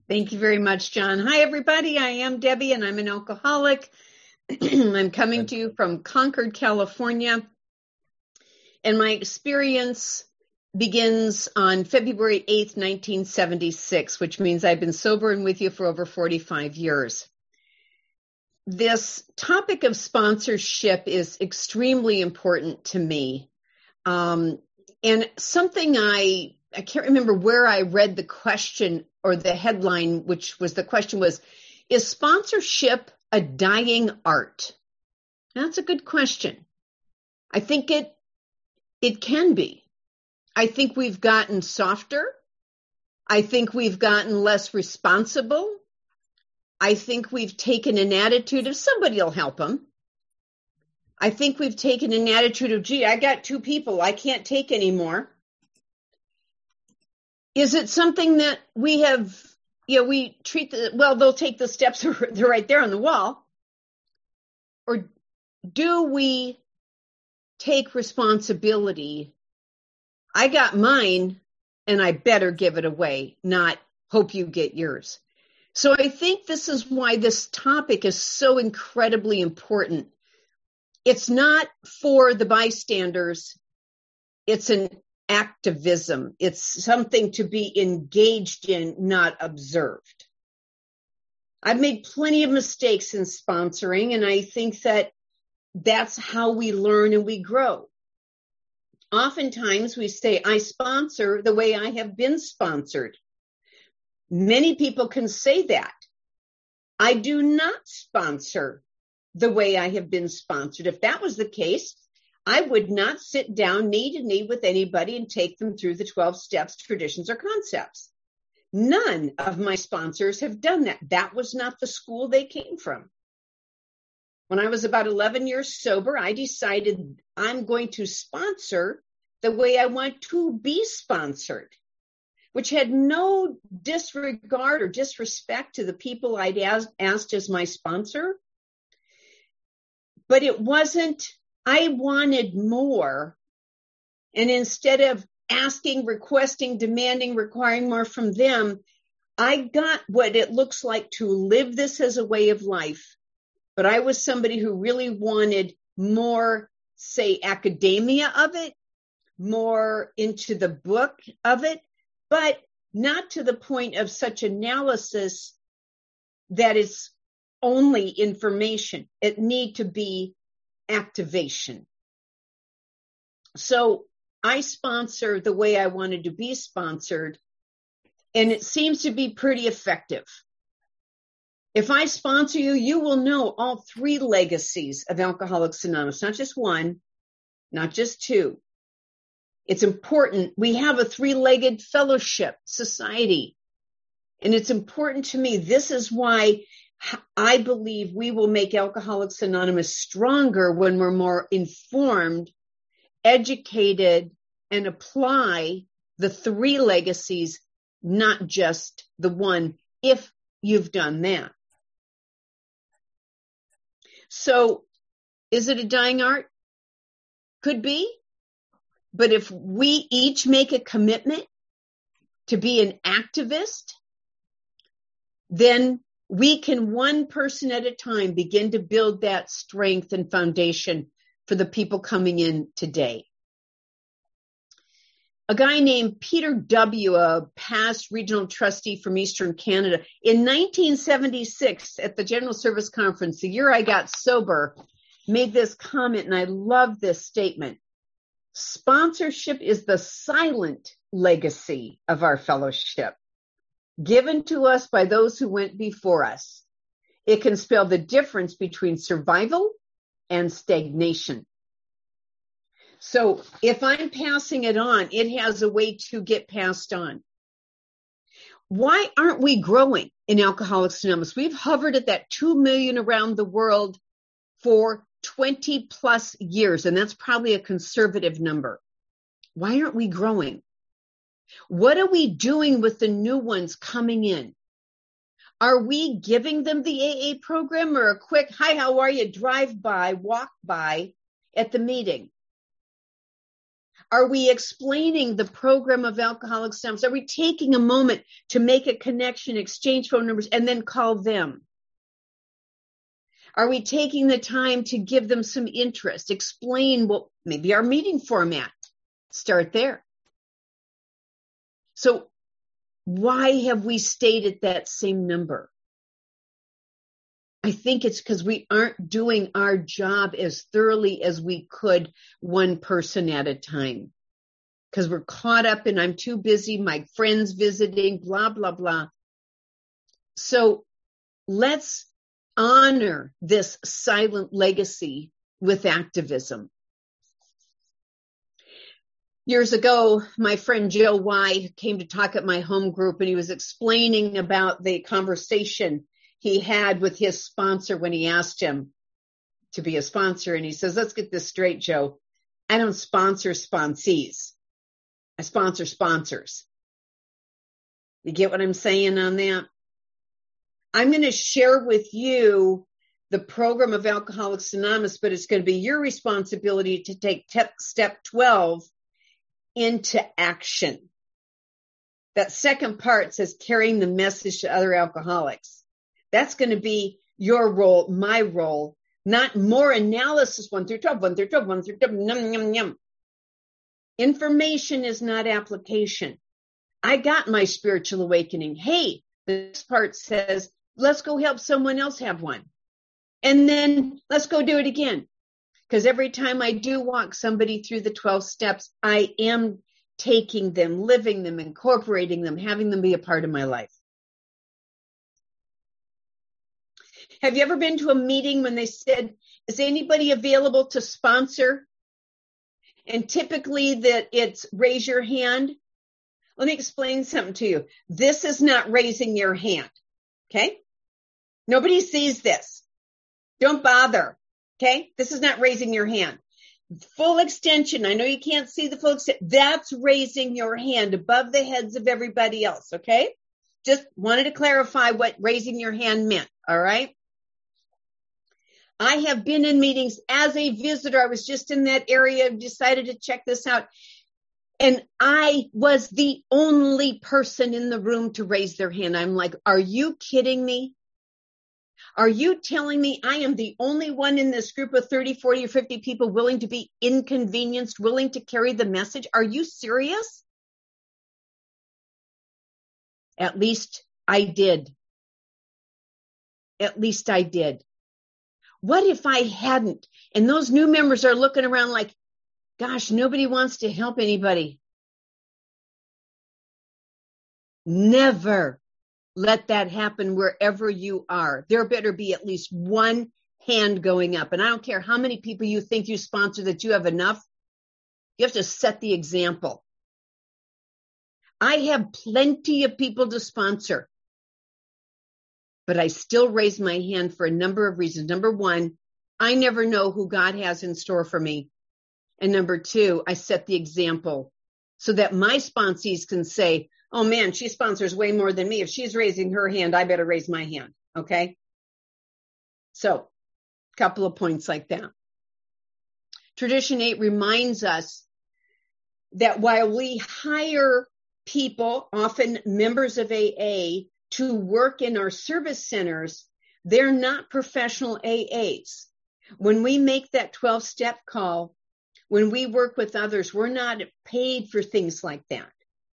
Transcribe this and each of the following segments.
Thank you very much, John. Hi, everybody. I am Debbie, and I'm an alcoholic. I'm coming to you from Concord, California. And my experience begins on February 8th, 1976, which means I've been sober and with you for over 45 years. This topic of sponsorship is extremely important to me. And something I can't remember where I read the question or the headline, which was the question was, is sponsorship a dying art? That's a good question. I think it can be. I think we've gotten softer. I think we've gotten less responsible. I think we've taken an attitude of somebody will help them. I think we've taken an attitude of, gee, I got two people. I can't take anymore. Is it something that we have, we treat they'll take the steps, they're right there on the wall. Or do we take responsibility? I got mine and I better give it away, not hope you get yours. So I think this is why this topic is so incredibly important. It's not for the bystanders. It's an activism. It's something to be engaged in, not observed. I've made plenty of mistakes in sponsoring, and I think that that's how we learn and we grow. Oftentimes we say, I sponsor the way I have been sponsored. Many people can say that. I do not sponsor the way I have been sponsored. If that was the case, I would not sit down knee to knee with anybody and take them through the 12 steps, traditions, or concepts. None of my sponsors have done that. That was not the school they came from. When I was about 11 years sober, I decided I'm going to sponsor the way I want to be sponsored, which had no disregard or disrespect to the people I'd asked as my sponsor. But it wasn't, I wanted more. And instead of asking, requesting, demanding, requiring more from them, I got what it looks like to live this as a way of life. But I was somebody who really wanted more, say, academia of it, more into the book of it, but not to the point of such analysis that it's only information. It need to be activation. So I sponsor the way I wanted to be sponsored, and it seems to be pretty effective. If I sponsor you, you will know all three legacies of Alcoholics Anonymous, not just one, not just two. It's important. We have a three-legged fellowship society, and it's important to me. This is why I believe we will make Alcoholics Anonymous stronger when we're more informed, educated, and apply the three legacies, not just the one, if you've done that. So, is it a dying art? Could be. But if we each make a commitment to be an activist, then we can, one person at a time, begin to build that strength and foundation for the people coming in today. A guy named Peter W., a past regional trustee from Eastern Canada, in 1976 at the General Service Conference, the year I got sober, made this comment, and I love this statement. Sponsorship is the silent legacy of our fellowship, given to us by those who went before us. It can spell the difference between survival and stagnation. So if I'm passing it on, it has a way to get passed on. Why aren't we growing in Alcoholics Anonymous? We've hovered at that 2 million around the world for 20 plus years, and that's probably a conservative number. Why aren't we growing? What are we doing with the new ones coming in? Are we giving them the AA program or a quick, hi, how are you, drive by, walk by at the meeting? Are we explaining the program of Alcoholics Anonymous? Are we taking a moment to make a connection, exchange phone numbers, and then call them? Are we taking the time to give them some interest, explain what maybe our meeting format? Start there. So why have we stayed at that same number? I think it's because we aren't doing our job as thoroughly as we could, one person at a time. Because we're caught up in, I'm too busy, my friend's visiting, blah, blah, blah. So let's honor this silent legacy with activism. Years ago, my friend Joe Y came to talk at my home group, and he was explaining about the conversation he had with his sponsor when he asked him to be a sponsor. And he says, let's get this straight, Joe. I don't sponsor sponsees. I sponsor sponsors. You get what I'm saying on that? I'm going to share with you the program of Alcoholics Anonymous, but it's going to be your responsibility to take step 12 into action. That second part says carrying the message to other alcoholics. That's going to be your role, my role, not more analysis 1 through 12, 1 through 12, 1 through 12, yum, yum, yum. Information is not application. I got my spiritual awakening. Hey, this part says, let's go help someone else have one. And then let's go do it again. Because every time I do walk somebody through the 12 steps, I am taking them, living them, incorporating them, having them be a part of my life. Have you ever been to a meeting when they said, is anybody available to sponsor? And typically that it's raise your hand. Let me explain something to you. This is not raising your hand. Okay? Nobody sees this. Don't bother. Okay? This is not raising your hand. Full extension. I know you can't see the full extension. That's raising your hand above the heads of everybody else. Okay? Just wanted to clarify what raising your hand meant. All right? I have been in meetings as a visitor. I was just in that area, decided to check this out. And I was the only person in the room to raise their hand. I'm like, are you kidding me? Are you telling me I am the only one in this group of 30, 40, or 50 people willing to be inconvenienced, willing to carry the message? Are you serious? At least I did. At least I did. What if I hadn't? And those new members are looking around like, gosh, nobody wants to help anybody. Never let that happen wherever you are. There better be at least one hand going up. And I don't care how many people you think you sponsor that you have enough. You have to set the example. I have plenty of people to sponsor, but I still raise my hand for a number of reasons. Number one, I never know who God has in store for me. And number two, I set the example so that my sponsees can say, oh man, she sponsors way more than me. If she's raising her hand, I better raise my hand. Okay. So a couple of points like that. Tradition 8 reminds us that while we hire people, often members of AA, to work in our service centers, they're not professional AAs. When we make that 12-step call, when we work with others, we're not paid for things like that.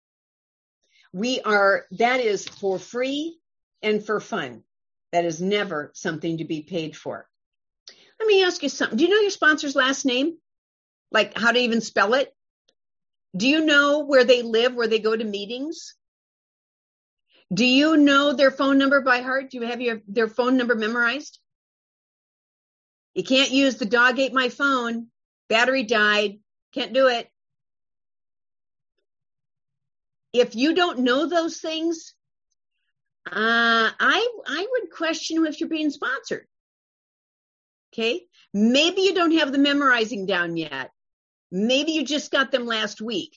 That is for free and for fun. That is never something to be paid for. Let me ask you something. Do you know your sponsor's last name? Like how to even spell it? Do you know where they live, where they go to meetings? Do you know their phone number by heart? Do you have their phone number memorized? You can't use the dog ate my phone. Battery died. Can't do it. If you don't know those things, I would question if you're being sponsored. Okay. Maybe you don't have the memorizing down yet. Maybe you just got them last week.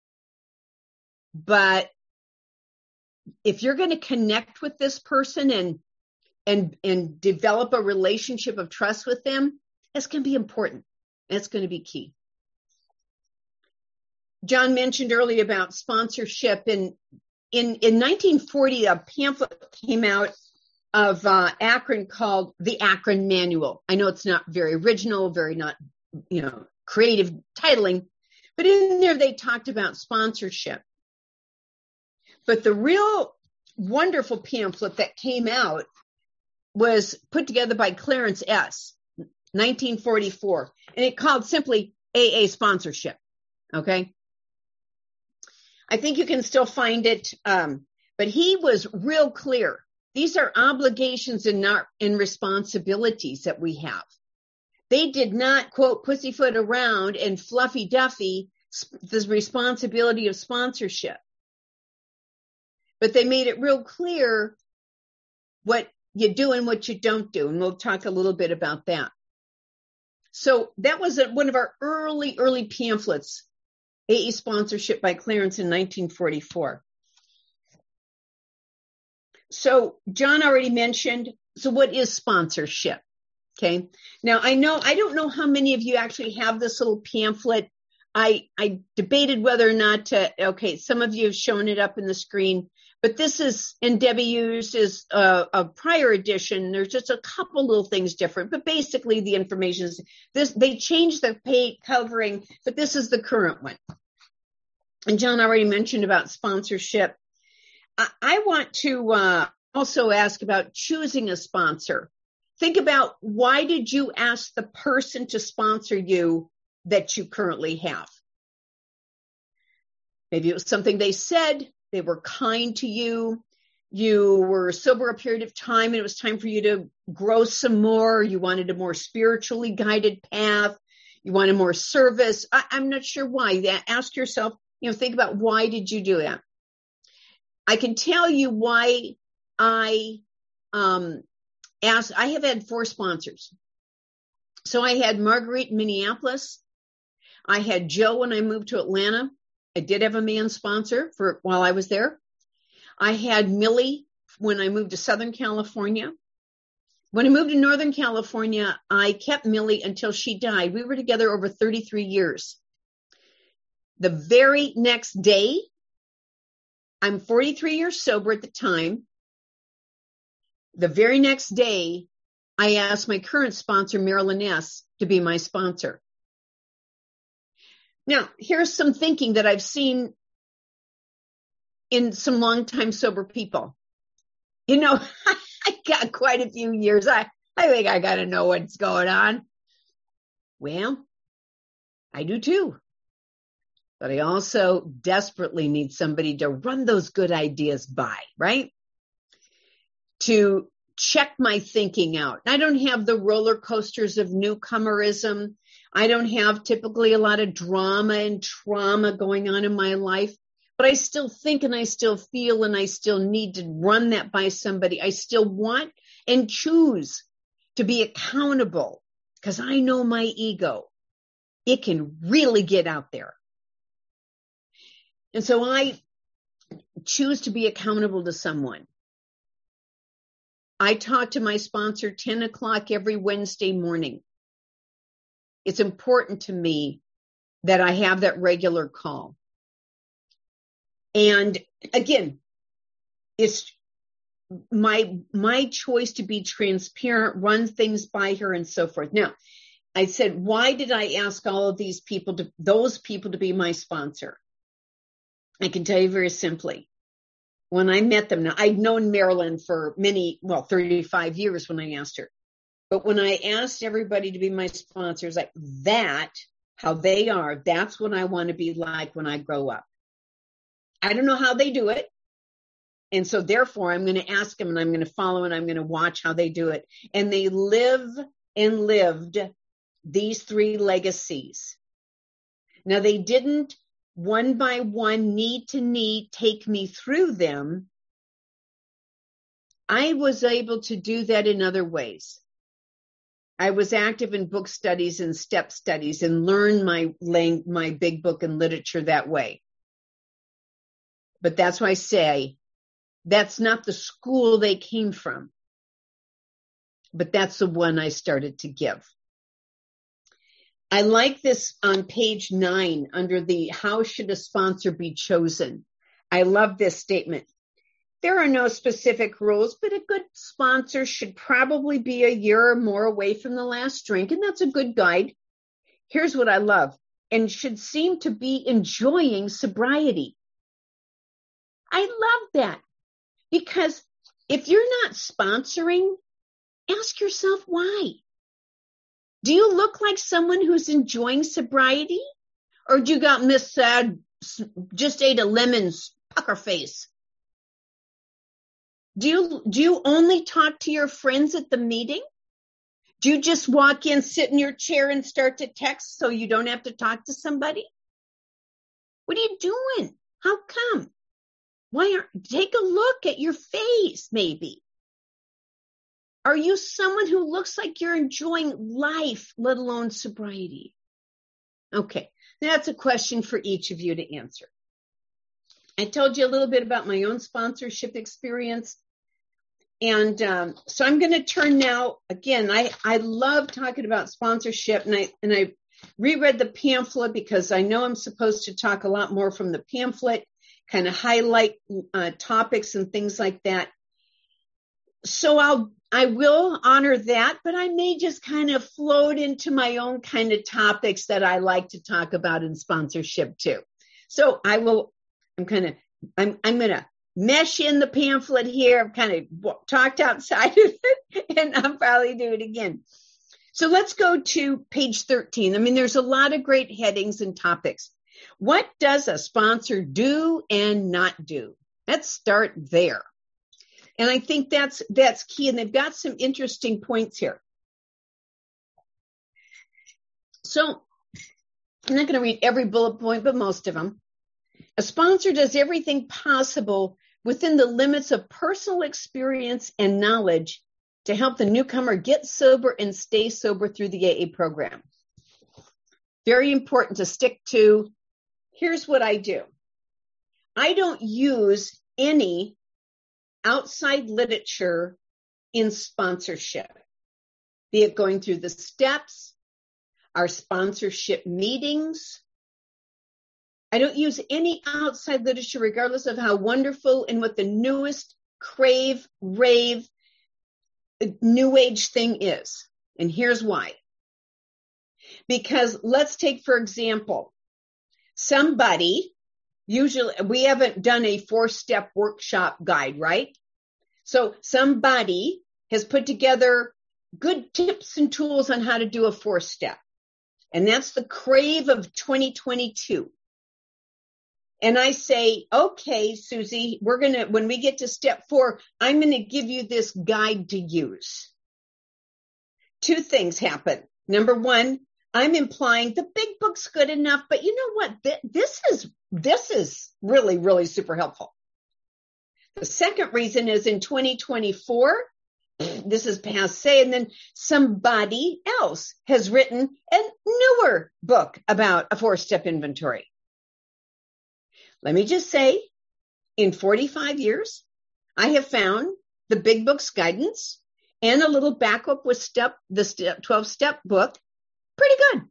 But if you're going to connect with this person and develop a relationship of trust with them, that's going to be important. That's going to be key. John mentioned earlier about sponsorship. In 1940, a pamphlet came out of Akron called the Akron Manual. I know it's not very original, very not, creative titling, but in there they talked about sponsorship. But the real wonderful pamphlet that came out was put together by Clarence S., 1944, and it called simply AA Sponsorship. Okay. I think you can still find it, but he was real clear. These are obligations and responsibilities that we have. They did not, quote, pussyfoot around and fluffy duffy the responsibility of sponsorship. But they made it real clear what you do and what you don't do. And we'll talk a little bit about that. So that was one of our early pamphlets, AA Sponsorship by Clarence in 1944. So John already mentioned, so what is sponsorship? Okay. Now I don't know how many of you actually have this little pamphlet. I debated whether or not to, some of you have shown it up in the screen, but this is, and Debbie used is a prior edition. There's just a couple little things different, but basically the information is this. They changed the page covering, but this is the current one. And John already mentioned about sponsorship. I want to also ask about choosing a sponsor. Think about, why did you ask the person to sponsor you that you currently have? Maybe it was something they said, they were kind to you, you were sober a period of time and it was time for you to grow some more, you wanted a more spiritually guided path, you wanted more service. I'm not sure why. Ask yourself, think about, why did you do that? I can tell you why I asked. I have had 4 sponsors. So I had Marguerite in Minneapolis. I had Joe when I moved to Atlanta. I did have a man sponsor while I was there. I had Millie when I moved to Southern California. When I moved to Northern California, I kept Millie until she died. We were together over 33 years. The very next day, I'm 43 years sober at the time. The very next day, I asked my current sponsor, Marilyn S., to be my sponsor. Now, here's some thinking that I've seen in some longtime sober people. I got quite a few years. I think I got to know what's going on. Well, I do too. But I also desperately need somebody to run those good ideas by, right? To check my thinking out. I don't have the roller coasters of newcomerism. I don't have typically a lot of drama and trauma going on in my life, but I still think and I still feel and I still need to run that by somebody. I still want and choose to be accountable because I know my ego. It can really get out there. And so I choose to be accountable to someone. I talk to my sponsor 10 o'clock every Wednesday morning. It's important to me that I have that regular call. And again, it's my choice to be transparent, run things by her and so forth. Now, I said, why did I ask all of those people to be my sponsor? I can tell you very simply. When I met them, now I'd known Marilyn for 35 years when I asked her. But when I asked everybody to be my sponsors, like that, how they are, that's what I want to be like when I grow up. I don't know how they do it. And so therefore I'm going to ask them and I'm going to follow and I'm going to watch how they do it. And they live and lived these 3 legacies. Now they didn't one by one, need to need, take me through them. I was able to do that in other ways. I was active in book studies and step studies and learned my big book and literature that way. But that's why I say that's not the school they came from, but that's the one I started to give. I like this on page 9 under the how should a sponsor be chosen. I love this statement. There are no specific rules, but a good sponsor should probably be a year or more away from the last drink, and that's a good guide. Here's what I love, and should seem to be enjoying sobriety. I love that, because if you're not sponsoring, ask yourself why. Do you look like someone who's enjoying sobriety? Or do you got Miss Sad, just ate a lemon's pucker face? Do you only talk to your friends at the meeting? Do you just walk in, sit in your chair, and start to text so you don't have to talk to somebody? What are you doing? How come? Take a look at your face, maybe. Are you someone who looks like you're enjoying life, let alone sobriety? Okay, that's a question for each of you to answer. I told you a little bit about my own sponsorship experience. And so I'm going to turn now, again, I love talking about sponsorship, and I reread the pamphlet because I know I'm supposed to talk a lot more from the pamphlet, kind of highlight topics and things like that. So I will honor that, but I may just kind of float into my own kind of topics that I like to talk about in sponsorship too. So I'm going to mesh in the pamphlet here. I've kind of talked outside of it, and I'll probably do it again. So let's go to page 13. I mean, there's a lot of great headings and topics. What does a sponsor do and not do? Let's start there. And I think that's key. And they've got some interesting points here. So I'm not going to read every bullet point, but most of them. A sponsor does everything possible within the limits of personal experience and knowledge to help the newcomer get sober and stay sober through the AA program. Very important to stick to. Here's what I do. I don't use any outside literature in sponsorship, be it going through the steps, our sponsorship meetings. I don't use any outside literature, regardless of how wonderful and what the newest crave, rave, new age thing is. And here's why. Because let's take, for example, somebody, usually we haven't done a 4-step workshop guide, right? So somebody has put together good tips and tools on how to do a 4-step. And that's the crave of 2022. And I say, okay, Susie, when we get to step 4, I'm going to give you this guide to use. 2 things happen. Number 1, I'm implying the big book's good enough, but you know what? This is really, really super helpful. The second reason is in 2024, this is passé, and then somebody else has written a newer book about a 4-step inventory. Let me just say, in 45 years, I have found the big book's guidance and a little backup with the 12-step book pretty good.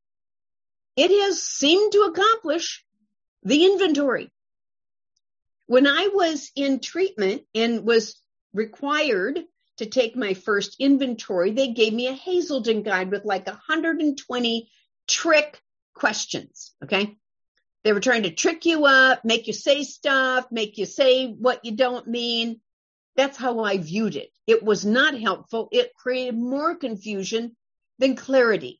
It has seemed to accomplish the inventory. When I was in treatment and was required to take my first inventory, they gave me a Hazelden guide with like 120 trick questions, okay? They were trying to trick you up, make you say stuff, make you say what you don't mean. That's how I viewed it. It was not helpful. It created more confusion than clarity.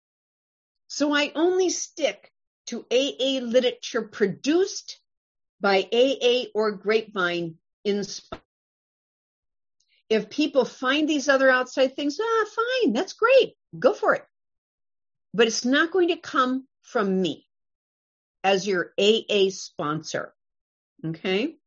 So I only stick to AA literature produced by AA or Grapevine inspired. If people find these other outside things, fine, that's great. Go for it. But it's not going to come from me as your AA sponsor, okay?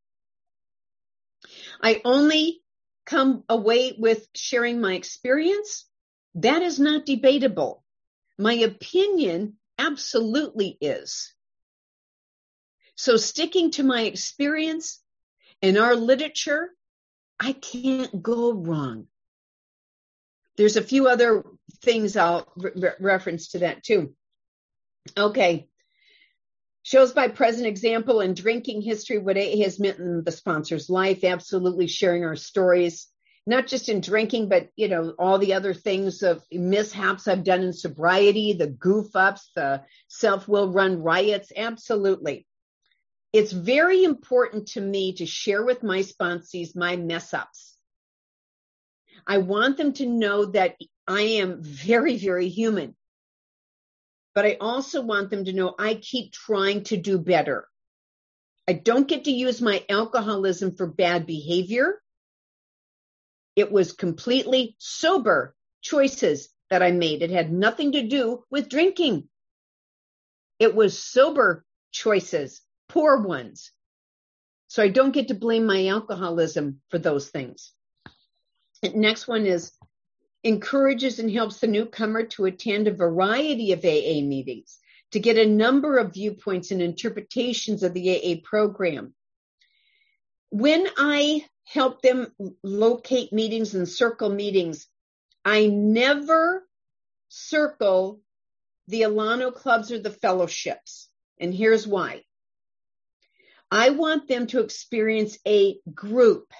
I only come away with sharing my experience. That is not debatable. My opinion absolutely is. So sticking to my experience and our literature, I can't go wrong. There's a few other things I'll reference to that too. Okay. Shows by present example and drinking history what AA has meant in the sponsor's life. Absolutely sharing our stories, not just in drinking, but, all the other things of mishaps I've done in sobriety, the goof ups, the self-will run riots. Absolutely. It's very important to me to share with my sponsees my mess ups. I want them to know that I am very, very human. But I also want them to know I keep trying to do better. I don't get to use my alcoholism for bad behavior. It was completely sober choices that I made. It had nothing to do with drinking. It was sober choices, poor ones. So I don't get to blame my alcoholism for those things. The next one is encourages and helps the newcomer to attend a variety of AA meetings to get a number of viewpoints and interpretations of the AA program. When I help them locate meetings and circle meetings, I never circle the Alano clubs or the fellowships. And here's why. I want them to experience a group.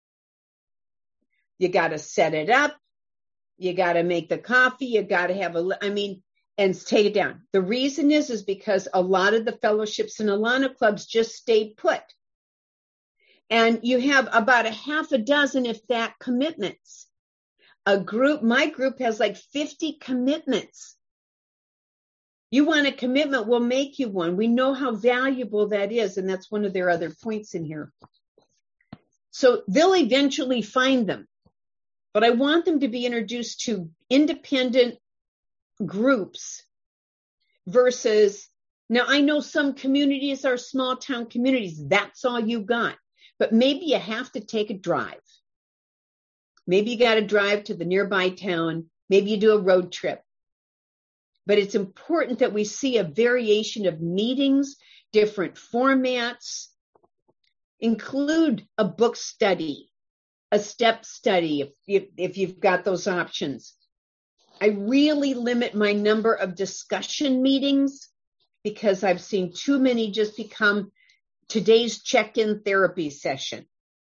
You got to set it up. You got to make the coffee. You got to have and take it down. The reason is because a lot of the fellowships and Alano clubs just stay put. And you have about a half a dozen, if that, commitments. My group has like 50 commitments. You want a commitment, we'll make you one. We know how valuable that is. And that's one of their other points in here. So they'll eventually find them. But I want them to be introduced to independent groups versus, now I know some communities are small town communities. That's all you got. But maybe you have to take a drive. Maybe you got to drive to the nearby town. Maybe you do a road trip. But it's important that we see a variation of meetings, different formats, include a book study, a step study, if you've got those options. I really limit my number of discussion meetings because I've seen too many just become today's check-in therapy session.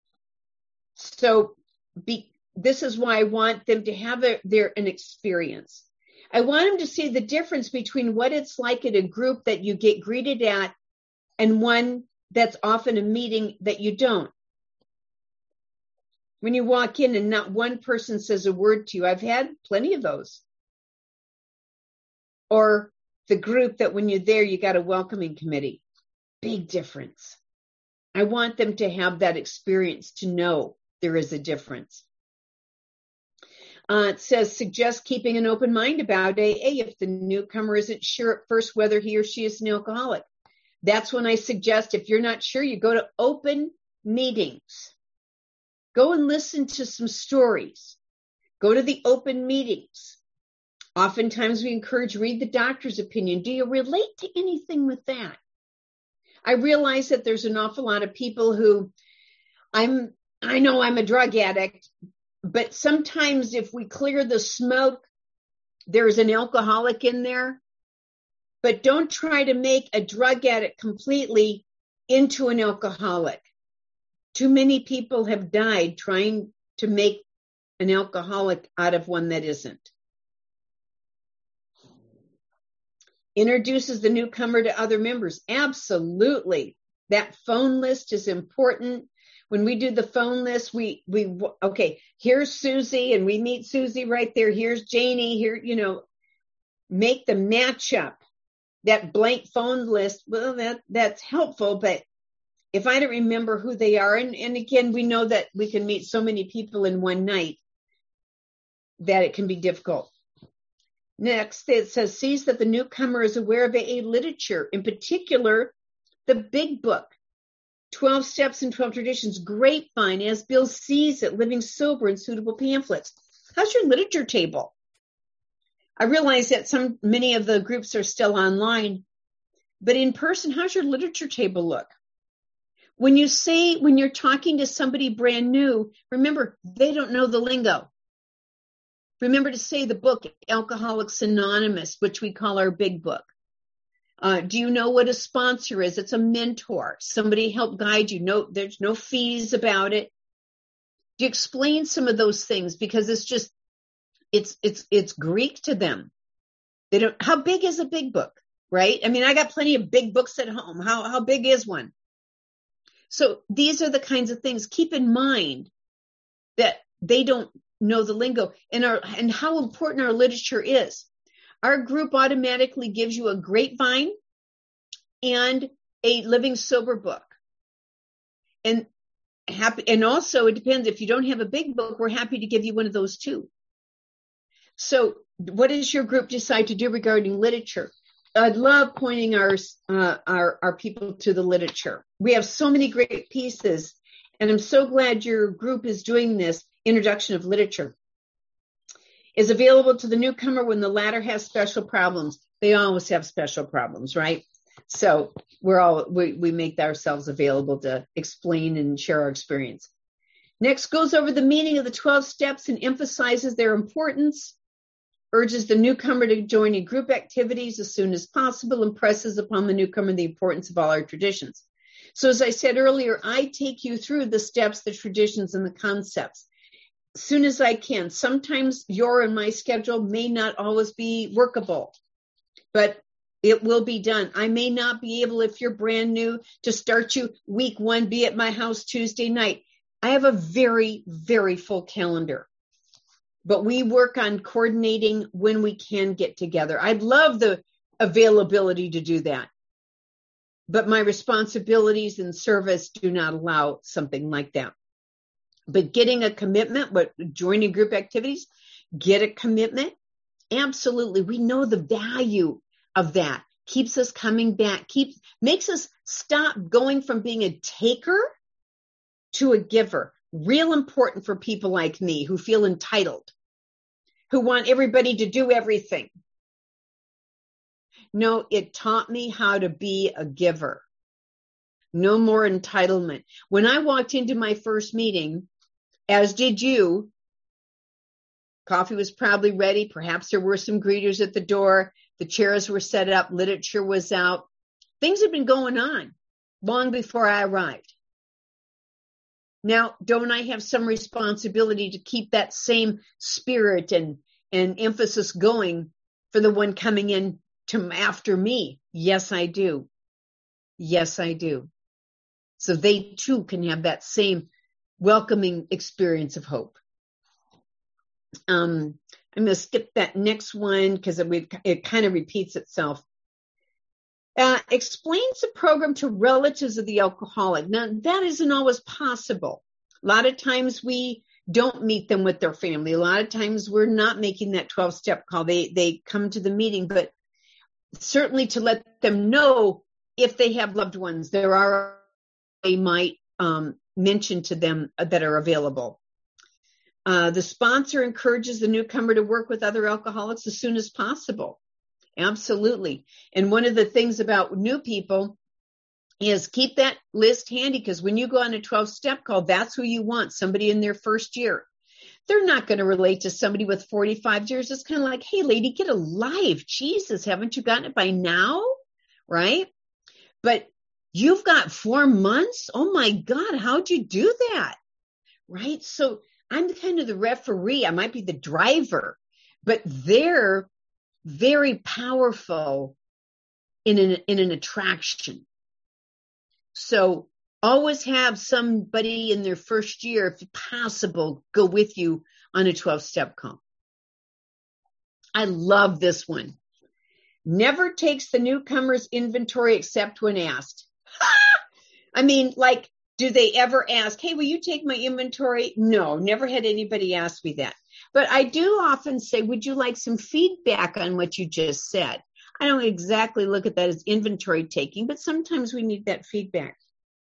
So this is why I want them to have an experience. I want them to see the difference between what it's like at a group that you get greeted at and one that's often a meeting that you don't. When you walk in and not one person says a word to you, I've had plenty of those. Or the group that when you're there, you got a welcoming committee. Big difference. I want them to have that experience to know there is a difference. It says, suggest keeping an open mind about AA if the newcomer isn't sure at first whether he or she is an alcoholic. That's when I suggest if you're not sure, you go to open meetings. Go and listen to some stories. Go to the open meetings. Oftentimes we encourage read the doctor's opinion. Do you relate to anything with that? I realize that there's an awful lot of people who I know I'm a drug addict, but sometimes if we clear the smoke, there's an alcoholic in there. But don't try to make a drug addict completely into an alcoholic. Too many people have died trying to make an alcoholic out of one that isn't. Introduces the newcomer to other members. Absolutely. That phone list is important. When we do the phone list, okay, here's Susie and we meet Susie right there. Here's Janie here, make the matchup. That blank phone list, well, that's helpful, but if I don't remember who they are, and again, we know that we can meet so many people in one night that it can be difficult. Next, it says, sees that the newcomer is aware of AA literature, in particular, the big book, 12 Steps and 12 Traditions, Grapevine, As Bill Sees It, Living Sober, and suitable pamphlets. How's your literature table? I realize that many of the groups are still online, but in person, how's your literature table look? When you're talking to somebody brand new, remember, they don't know the lingo. Remember to say the book, Alcoholics Anonymous, which we call our big book. Do you know what a sponsor is? It's a mentor. Somebody help guide you. No, there's no fees about it. Do you explain some of those things? Because it's Greek to them. They don't, how big is a big book, right? I mean, I got plenty of big books at home. How big is one? So these are the kinds of things. Keep in mind that they don't know the lingo and how important our literature is. Our group automatically gives you a Grapevine and a Living Sober book. And also it depends, if you don't have a big book, we're happy to give you one of those too. So what does your group decide to do regarding literature? I'd love pointing our people to the literature. We have so many great pieces, and I'm so glad your group is doing this. Introduction of literature is available to the newcomer when the latter has special problems. They always have special problems, right? So we make ourselves available to explain and share our experience. Next, goes over the meaning of the 12 steps and emphasizes their importance, urges the newcomer to join in group activities as soon as possible, and presses upon the newcomer the importance of all our traditions. So as I said earlier, I take you through the steps, the traditions, and the concepts as soon as I can. Sometimes your and my schedule may not always be workable, but it will be done. I may not be able, if you're brand new, to start you week 1, be at my house Tuesday night. I have a very, very full calendar, but we work on coordinating when we can get together. I'd love the availability to do that, but my responsibilities and service do not allow something like that. But getting a commitment, joining group activities, get a commitment. Absolutely. We know the value of that. Keeps us coming back, makes us stop going from being a taker to a giver. Real important for people like me who feel entitled, who want everybody to do everything. No, it taught me how to be a giver. No more entitlement. When I walked into my first meeting, as did you, coffee was probably ready. Perhaps there were some greeters at the door. The chairs were set up. Literature was out. Things had been going on long before I arrived. Now, don't I have some responsibility to keep that same spirit and emphasis going for the one coming in after me? Yes, I do. Yes, I do. So they too can have that same welcoming experience of hope. I'm going to skip that next one because it kind of repeats itself. Explains the program to relatives of the alcoholic. Now, that isn't always possible. A lot of times we don't meet them with their family. A lot of times we're not making that 12-step call. They come to the meeting, but certainly to let them know if they have loved ones, they might mention to them that are available. The sponsor encourages the newcomer to work with other alcoholics as soon as possible. Absolutely. And one of the things about new people is keep that list handy, because when you go on a 12-step call, that's who you want, somebody in their first year. They're not going to relate to somebody with 45 years. It's kind of like, hey, lady, get a life. Jesus, haven't you gotten it by now? Right? But you've got 4 months? Oh, my God, how'd you do that? Right? So I'm kind of the referee. I might be the driver, but they're very powerful in an attraction. So always have somebody in their first year, if possible, go with you on a 12-step call. I love this one. Never takes the newcomer's inventory except when asked. I mean, like, do they ever ask, hey, will you take my inventory? No, never had anybody ask me that. But I do often say, would you like some feedback on what you just said? I don't exactly look at that as inventory taking, but sometimes we need that feedback.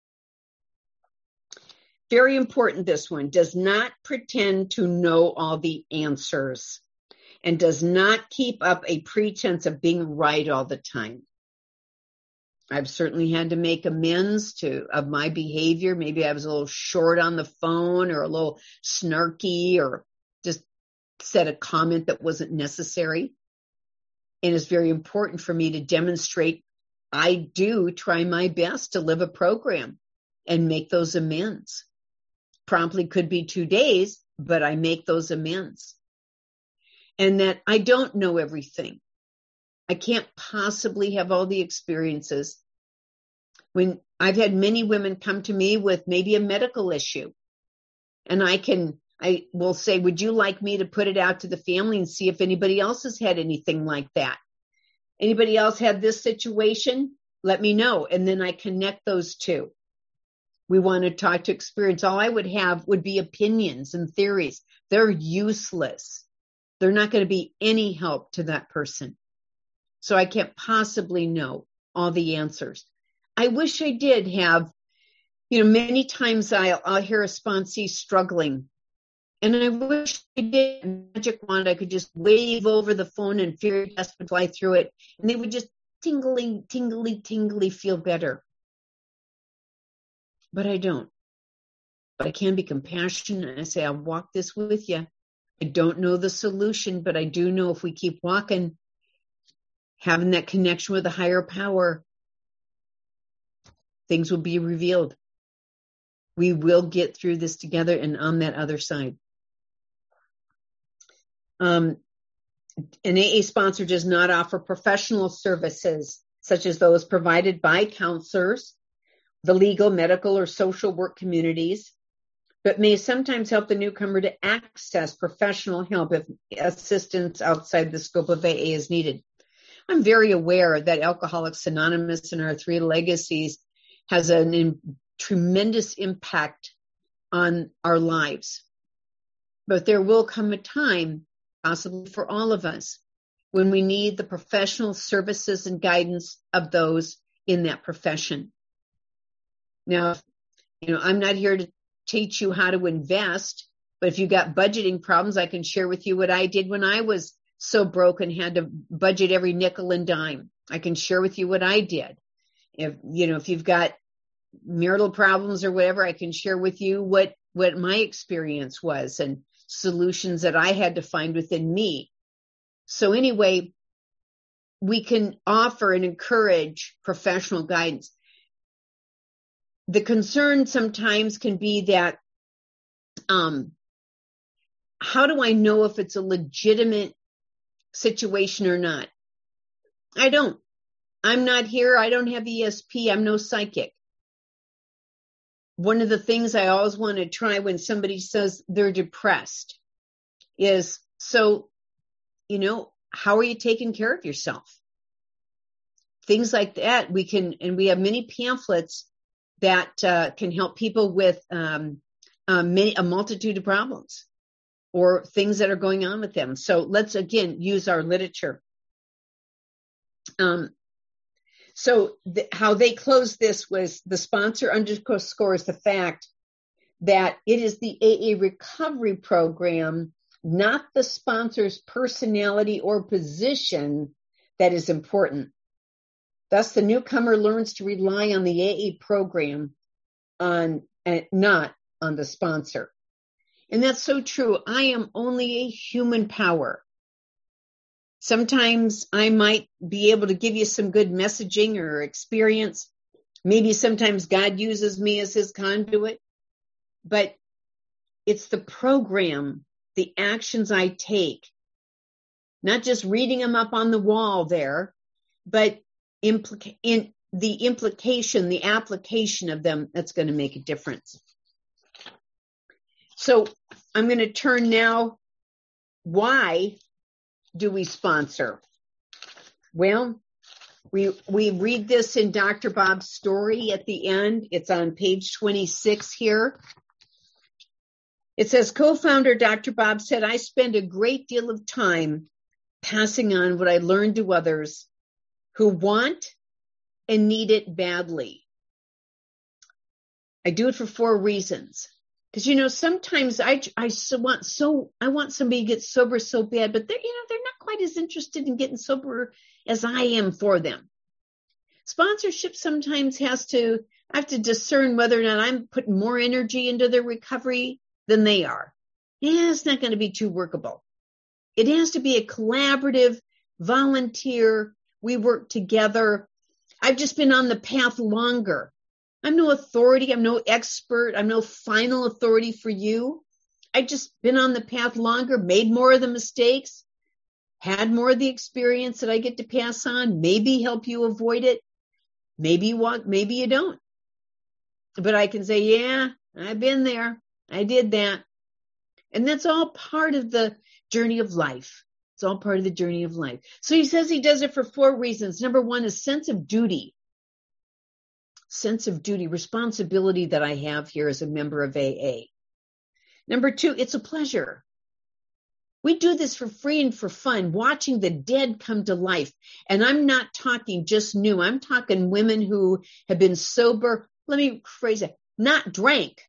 Very important, this one. Does not pretend to know all the answers and does not keep up a pretense of being right all the time. I've certainly had to make amends of my behavior. Maybe I was a little short on the phone or a little snarky or just said a comment that wasn't necessary. And it's very important for me to demonstrate I do try my best to live a program and make those amends. Promptly could be 2 days, but I make those amends. And that I don't know everything. I can't possibly have all the experiences. When I've had many women come to me with maybe a medical issue, and I will say, would you like me to put it out to the family and see if anybody else has had anything like that? Anybody else had this situation? Let me know. And then I connect those two. We want to talk to experience. All I would have would be opinions and theories. They're useless. They're not going to be any help to that person. So I can't possibly know all the answers. I wish I did have, many times I'll hear a sponsee struggling. And I wish I did a magic wand. I could just wave over the phone and fairy dust would fly through it. And they would just tingly feel better. But I don't. But I can be compassionate. I say, I'll walk this with you. I don't know the solution, but I do know if we keep walking, having that connection with a higher power, things will be revealed. We will get through this together and on that other side. An AA sponsor does not offer professional services such as those provided by counselors, the legal, medical, or social work communities, but may sometimes help the newcomer to access professional help if assistance outside the scope of AA is needed. I'm very aware that Alcoholics Anonymous and our 3 legacies has a tremendous impact on our lives. But there will come a time, possibly for all of us, when we need the professional services and guidance of those in that profession. Now, I'm not here to teach you how to invest, but if you got budgeting problems, I can share with you what I did when I was so broke and had to budget every nickel and dime. I can share with you what I did. If you've got marital problems or whatever, I can share with you what my experience was and solutions that I had to find within me. So anyway, we can offer and encourage professional guidance. The concern sometimes can be that, how do I know if it's a legitimate situation or not? I don't. I'm not here. I don't have ESP. I'm no psychic. One of the things I always want to try when somebody says they're depressed is, how are you taking care of yourself? Things like that. We have many pamphlets that can help people with a multitude of problems or things that are going on with them. So let's again use our literature. How they closed this was the sponsor underscores the fact that it is the AA recovery program, not the sponsor's personality or position, that is important. Thus, the newcomer learns to rely on the AA program not on the sponsor. And that's so true. I am only a human power. Sometimes I might be able to give you some good messaging or experience. Maybe sometimes God uses me as his conduit. But it's the program, the actions I take, not just reading them up on the wall there, but the application of them that's going to make a difference. So I'm going to turn now. Why do we sponsor? Well, we read this in Dr. Bob's story at the end. It's on page 26 here. It says, co-founder Dr. Bob said, I spend a great deal of time passing on what I learned to others who want and need it badly. I do it for 4 reasons. Because, sometimes I want somebody to get sober so bad, but they're not quite as interested in getting sober as I am for them. Sponsorship sometimes I have to discern whether or not I'm putting more energy into their recovery than they are. Yeah, it's not going to be too workable. It has to be a collaborative, volunteer. We work together. I've just been on the path longer. I'm no authority. I'm no expert. I'm no final authority for you. I've just been on the path longer, made more of the mistakes, had more of the experience that I get to pass on, maybe help you avoid it. Maybe you want, maybe you don't. But I can say, yeah, I've been there. I did that. And that's all part of the journey of life. It's all part of the journey of life. So he says he does it for 4 reasons. Number 1 is sense of duty, responsibility that I have here as a member of AA. Number 2, it's a pleasure. We do this for free and for fun, watching the dead come to life. And I'm not talking just new. I'm talking women who have been sober. Let me phrase it. Not drank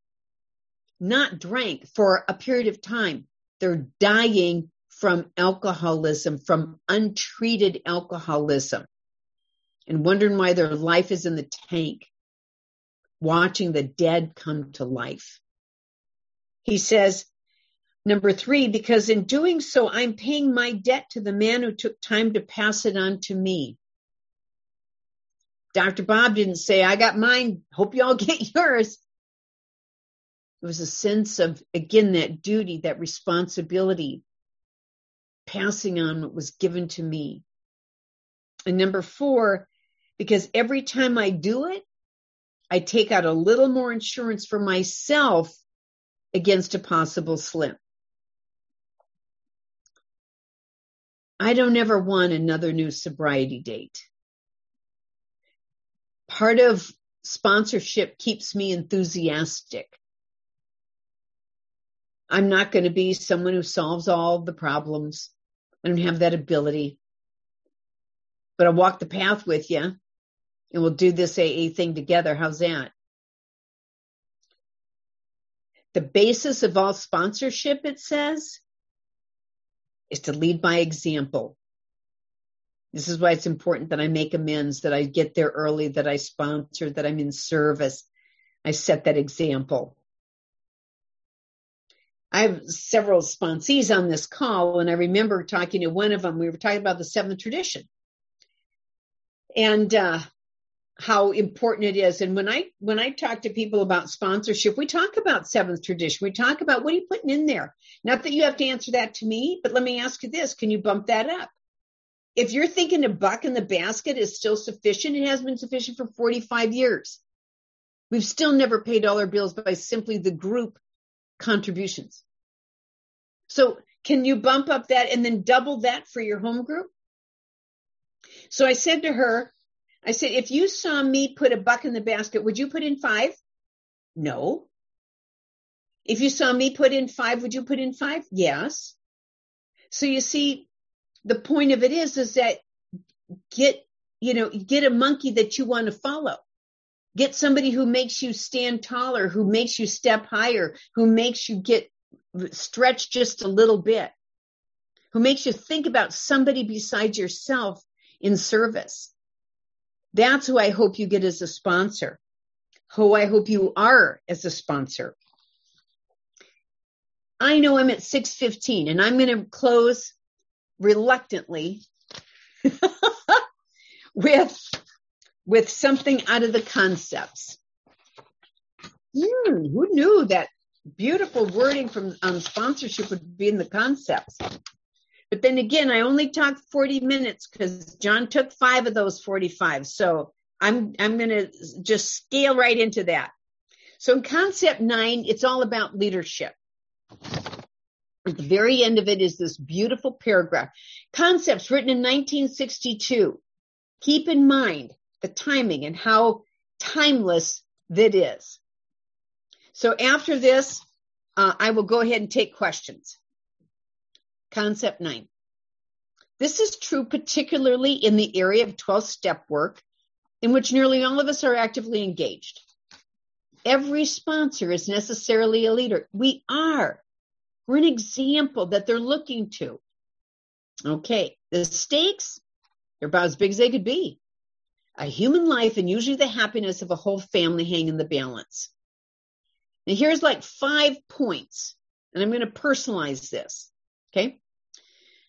for a period of time. They're dying from alcoholism, from untreated alcoholism, and wondering why their life is in the tank, watching the dead come to life. He says, number 3, because in doing so, I'm paying my debt to the man who took time to pass it on to me. Dr. Bob didn't say, I got mine. Hope you all get yours. It was a sense of, again, that duty, that responsibility, passing on what was given to me. And number 4, because every time I do it, I take out a little more insurance for myself against a possible slip. I don't ever want another new sobriety date. Part of sponsorship keeps me enthusiastic. I'm not going to be someone who solves all the problems. I don't have that ability. But I'll walk the path with you, and we'll do this AA thing together. How's that? The basis of all sponsorship, it says, is to lead by example. This is why it's important that I make amends, that I get there early, that I sponsor, that I'm in service. I set that example. I have several sponsees on this call, and I remember talking to one of them. We were talking about the 7th tradition and how important it is. And when I talk to people about sponsorship, we talk about 7th tradition. We talk about, what are you putting in there? Not that you have to answer that to me, but let me ask you this. Can you bump that up? If you're thinking a buck in the basket is still sufficient, it has been sufficient for 45 years. We've still never paid all our bills by simply the group contributions. So can you bump up that and then double that for your home group? So I said to her, I said, if you saw me put a buck in the basket, would you put in 5? No. If you saw me put in 5, would you put in 5? Yes. So you see, the point of it is that get a monkey that you want to follow. Get somebody who makes you stand taller, who makes you step higher, who makes you stretch just a little bit, who makes you think about somebody besides yourself in service. That's who I hope you get as a sponsor, who I hope you are as a sponsor. I know I'm at 6:15, and I'm going to close reluctantly with something out of the concepts. Who knew that beautiful wording from sponsorship would be in the concepts? But then again, I only talked 40 minutes because John took 5 of those 45. So I'm going to just scale right into that. So in concept 9, it's all about leadership. At the very end of it is this beautiful paragraph. Concepts written in 1962. Keep in mind the timing and how timeless that is. So after this, I will go ahead and take questions. Concept 9. This is true particularly in the area of 12-step work, in which nearly all of us are actively engaged. Every sponsor is necessarily a leader. We are. We're an example that they're looking to. Okay, the stakes, they're about as big as they could be. A human life and usually the happiness of a whole family hang in the balance. Now here's like 5 points, and I'm going to personalize this. Okay.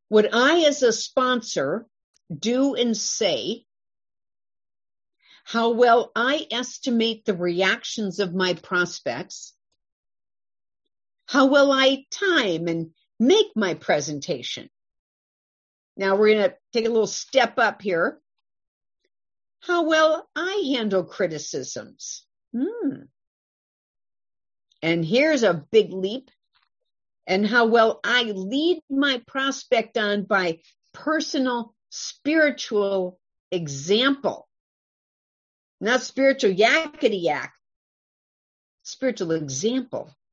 what I as a sponsor do and say, how well I estimate the reactions of my prospects, how well I time and make my presentation. Now we're going to take a little step up here. How well I handle criticisms. And here's a big leap. And how well I lead my prospect on by personal spiritual example. Not spiritual yakety yak. Spiritual example.